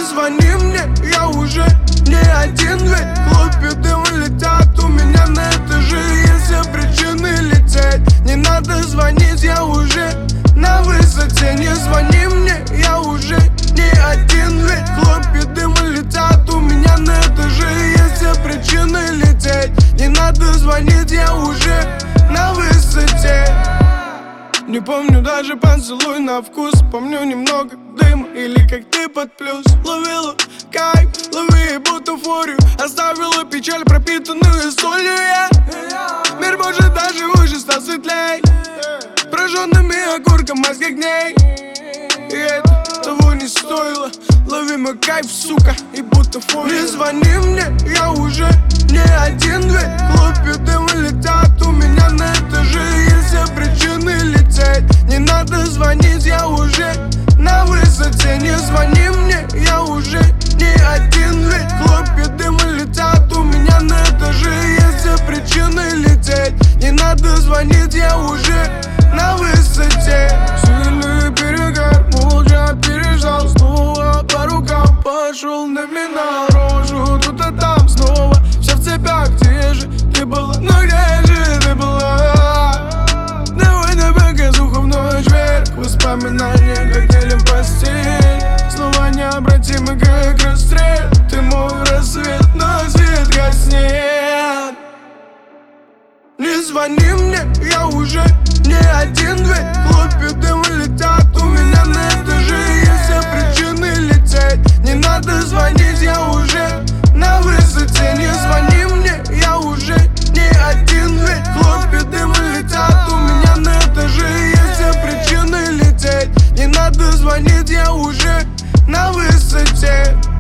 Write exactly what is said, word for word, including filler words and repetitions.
звони мне, я уже не один, ведь хлопья дыма летят у меня на этаже. Есть причины лететь, не надо звонить, я уже на высоте. Не звони мне, я уже не один, ведь хлопья дыма летят у меня на этаже. Есть причины лететь, не надо звонить, я уже на высоте. Не помню даже поцелуй на вкус, помню немного дыма или как ты под плюс. Ловила кайф, лови бутафорию, оставила печаль, пропитанную солью. Я мир может даже уже стал светлей, прожженными окурком морских дней. И это того не стоило. Лови мой кайф, сука, и бутафорию. Не звони мне, я уже не один, ведь хлопья дыма летят у меня на этаже. Есть причины лететь, не надо звонить, я уже на высоте. Не звони мне, я уже не один, ведь хлопья дыма летят у меня на этаже. Есть причины лететь, не надо звонить, я уже на высоте. Сильный перегар, молча переждал, снова по рукам пошел на финал. Рожу тут и там снова, вся в цепях, где же ты была, ну где же ты была? Давай на показуху в ночь вверх, воспоминания, как делим постель. Снова необратимы, как расстрел. Ты мой рассвет, но свет гаснет. Не звони мне, я уже не один, ведь хлопья дыма летят у меня на этаже. Есть причины лететь, не надо звонить, я уже на высоте. Не звони мне, я уже не один, ведь хлопья дыма летят у меня на этаже. Есть причины лететь, не надо звонить, я уже на высоте.